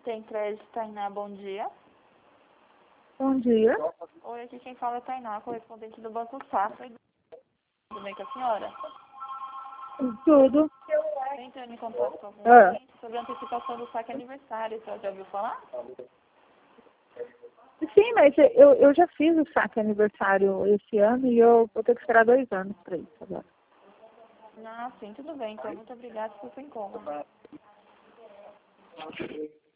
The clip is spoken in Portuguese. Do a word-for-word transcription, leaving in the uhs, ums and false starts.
Tem crédito, Tainá, bom dia. Bom dia. Oi, aqui quem fala é Tainá, correspondente do Banco Safra. Tudo bem com a senhora? Tudo. Estou entrando em contato com algum Ah. cliente sobre a antecipação do saque aniversário. A senhora já ouviu falar? Sim, mas eu, eu já fiz o saque aniversário esse ano e eu vou ter que esperar dois anos para isso agora. Ah, sim, tudo bem. Então, muito obrigada pelo seu incômodo.